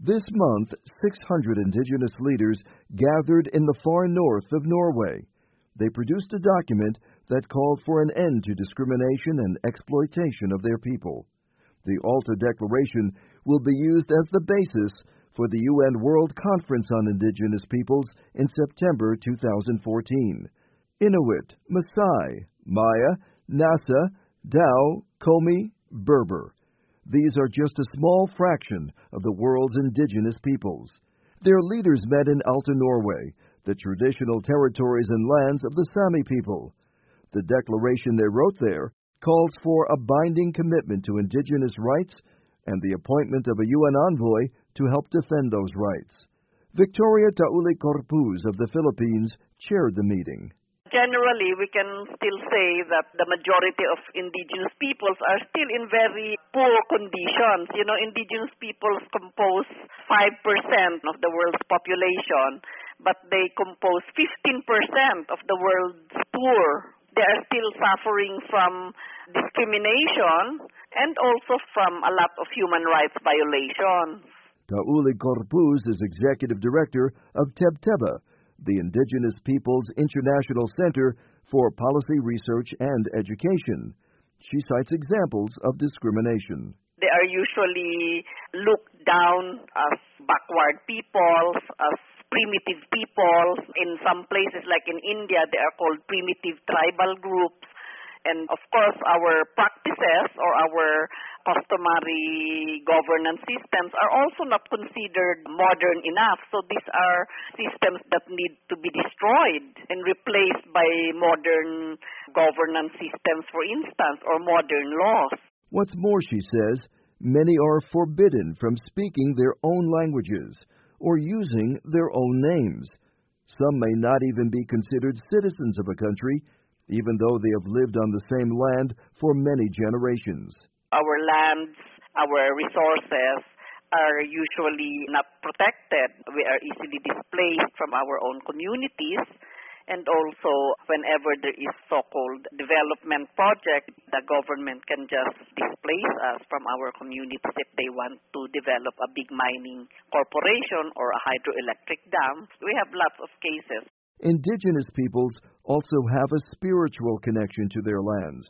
This month, 600 indigenous leaders gathered in the far north of Norway. They produced a document that called for an end to discrimination and exploitation of their people. The Alta Declaration will be used as the basis for the UN World Conference on Indigenous Peoples in September 2014. Inuit, Maasai, Maya, Nasa, Dao, Komi, Berber. These are just a small fraction of the world's indigenous peoples. Their leaders met in Alta, Norway, the traditional territories and lands of the Sami people. The declaration they wrote there calls for a binding commitment to indigenous rights and the appointment of a UN envoy to help defend those rights. Victoria Tauli Corpuz of the Philippines chaired the meeting. Generally, we can still say that the majority of indigenous peoples are still in very poor conditions. You know, indigenous peoples compose 5% of the world's population, but they compose 15% of the world's poor. They are still suffering from discrimination and also from a lot of human rights violations. Tauli Corpuz is executive director of Tebteba, the Indigenous Peoples International Center for Policy Research and Education. She cites examples of discrimination. They are usually looked down as backward peoples, as primitive peoples. In some places, like in India, they are called primitive tribal groups. And of course, our practices or our customary governance systems are also not considered modern enough. So these are systems that need to be destroyed and replaced by modern governance systems, for instance, or modern laws. What's more, she says, many are forbidden from speaking their own languages or using their own names. Some may not even be considered citizens of a country, even though they have lived on the same land for many generations. Our lands, our resources are usually not protected. We are easily displaced from our own communities. And also, whenever there is so-called development project, the government can just displace us from our communities if they want to develop a big mining corporation or a hydroelectric dam. We have lots of cases. Indigenous peoples also have a spiritual connection to their lands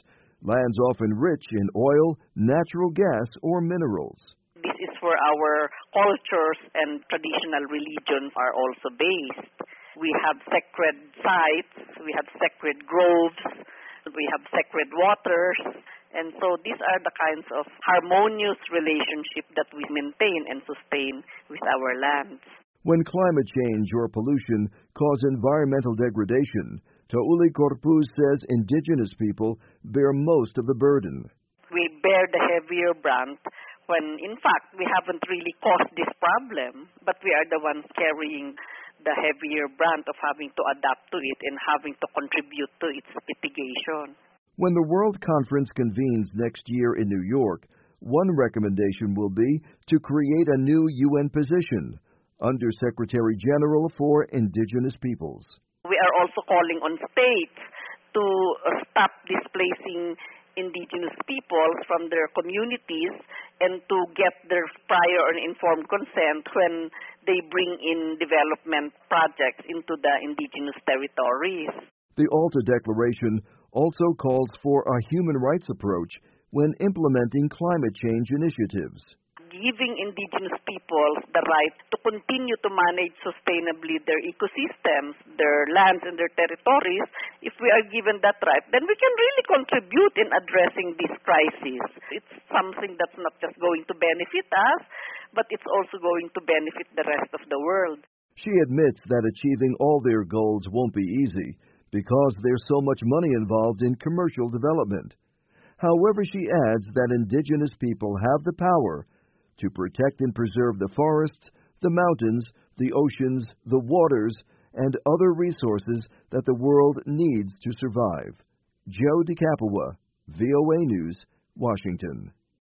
often rich in oil, natural gas, or minerals. This is where our cultures and traditional religions are also based. We have sacred sites, we have sacred groves, we have sacred waters, and so these are the kinds of harmonious relationship that we maintain and sustain with our lands. When climate change or pollution cause environmental degradation, Tauli Corpuz says indigenous people bear most of the burden. We bear the heavier brunt when, in fact, we haven't really caused this problem, but we are the ones carrying the heavier brunt of having to adapt to it and having to contribute to its mitigation. When the World Conference convenes next year in New York, one recommendation will be to create a new UN position, Under-Secretary General for Indigenous Peoples. We are also calling on states to stop displacing indigenous peoples from their communities and to get their prior and informed consent when they bring in development projects into the indigenous territories. The Alta Declaration also calls for a human rights approach when implementing climate change initiatives. Giving indigenous peoples the right to continue to manage sustainably their ecosystems, their lands and their territories, if we are given that right, then we can really contribute in addressing this crisis. It's something that's not just going to benefit us, but it's also going to benefit the rest of the world. She admits that achieving all their goals won't be easy because there's so much money involved in commercial development. However, she adds that indigenous people have the power to protect and preserve the forests, the mountains, the oceans, the waters, and other resources that the world needs to survive. Joe DeCapua, VOA News, Washington.